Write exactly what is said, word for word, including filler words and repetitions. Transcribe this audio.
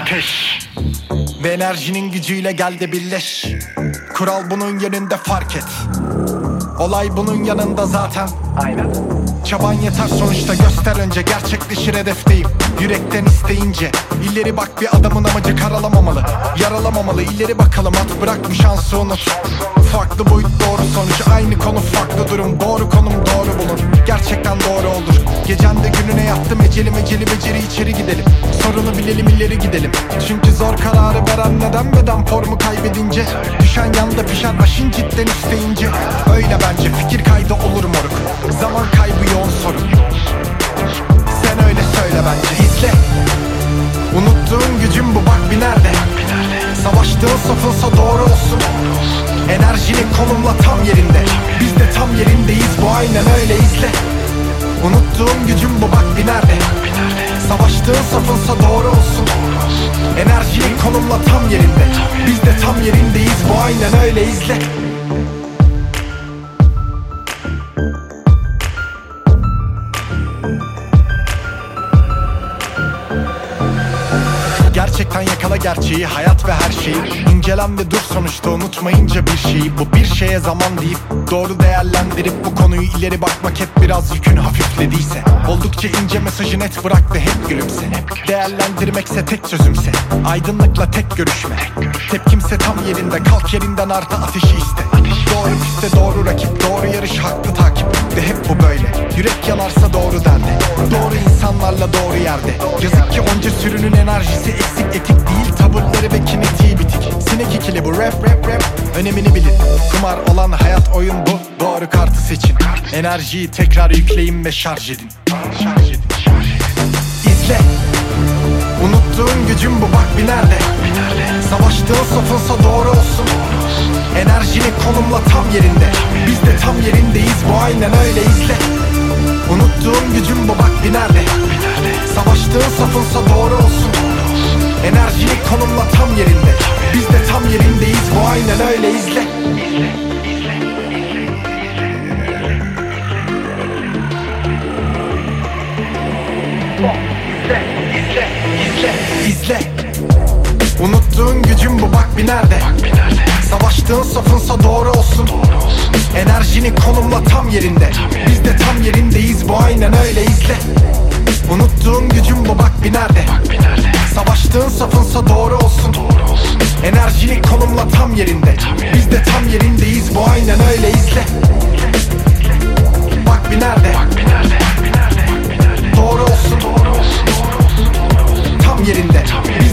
ateş. Ve enerjinin gücüyle gel de birleş. Kural bunun yönünde, fark et. Olay bunun yanında zaten. Aynen. Çaban yeter sonuçta, göster önce. Gerçekleşir hedefteyim yürekten isteyince. İleri bak, bir adamın amacı karalamamalı, yaralamamalı. İleri bakalım, at bırak bu şansı unut. Farklı boyut doğru sonuç, aynı konu farklı durum. Doğru konum doğru bulur, gerçekten doğru olur. Gecende gününe yattım, eceli meceli beceri, içeri gidelim. Sorunu bilelim, ileri gidelim. Çünkü zor kararı veren neden beden formu kaybedince. Düşen yanda pişen aşın cidden isteyince. Öyle bence, fikir kaydı olur moruk. Zaman kaybı yoğun sorun. Sen öyle söyle bence, izle. Unuttuğun gücün bu, bak bir nerede. Savaştığın safınsa doğru olsun. Enerjinin konumla tam yerinde. Biz de tam yerindeyiz, bu aynen öyle, izle. Unuttuğun gücün bu, bak bir nerede. Savaştığın safınsa doğru olsun. Enerjinin konumla tam yerinde. Biz de tam yerindeyiz, bu aynen öyle, izle. Gerçekten yakala gerçeği, hayat ve her şeyi. İncelen ve dur sonuçta, unutmayınca bir şeyi. Bu bir şeye zaman deyip doğru değerlendirip bu konuyu ileri bakmak hep biraz yükünü hafiflediyse. Oldukça ince mesajı net bırak ve hep gülümse. Değerlendirmekse tek çözümse, aydınlıkla tek görüşme. Tepkimse tam yerinde, kalk yerinden artı ateşi iste. Doğru piste doğru rakip, doğru yarış haklı takip. Ve hep bu böyle, yürek yanarsa doğru derde. Doğru insanlarla doğru yerde. Yazık ki onca sürünün enerjisi eksik, etik değil, tavırları ve kinetiği bitik. Sinek ikili bu, rap rap rap, önemini bilin. Kumar olan hayat, oyun bu, doğru kartı seçin. Enerjiyi tekrar yükleyin ve şarj edin. Şarj edin, şarj edin. İzle. Unuttuğun gücün bu, bak bir nerede. Savaştığın safınsa doğru olsun. Enerjini konumla tam yerinde. Biz de tam yerindeyiz, bu aynen öyle, izle. Unuttuğun gücün bu, bak bir nerede. Savaştığın safınsa doğru olsun. Enerjini konumla tam yerinde. Biz de tam yerindeyiz, bu aynen öyle, izle. İzle, izle, izle. Unuttuğun gücün bu, bak bir nerede. Savaştığın safınsa doğru olsun. Enerjini konumla tam yerinde. Biz de tam yerindeyiz, bu aynen öyle, izle. Unuttuğun gücün bu, bak bir nerede. Savaştığın safınsa doğru olsun. Enerjini konumla tam yerinde. Biz de tam yerindeyiz, bu aynen öyle, izle. Bak bir nerede. Doğru olsun. Tam yerinde.